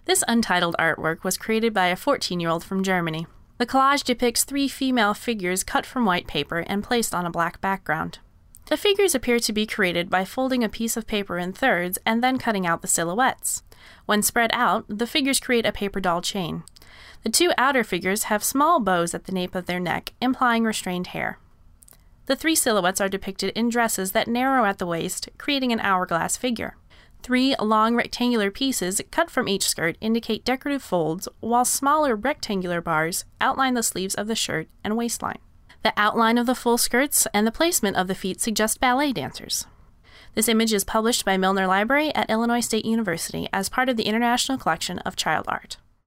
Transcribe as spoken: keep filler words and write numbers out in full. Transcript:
This untitled artwork was created by a fourteen-year-old from Germany. The collage depicts three female figures cut from white paper and placed on a black background. The figures appear to be created by folding a piece of paper in thirds and then cutting out the silhouettes. When spread out, the figures create a paper doll chain. The two outer figures have small bows at the nape of their neck, implying restrained hair. The three silhouettes are depicted in dresses that narrow at the waist, creating an hourglass figure. Three long rectangular pieces cut from each skirt indicate decorative folds, while smaller rectangular bars outline the sleeves of the shirt and waistline. The outline of the full skirts and the placement of the feet suggest ballet dancers. This image is published by Milner Library at Illinois State University as part of the International Collection of Child Art.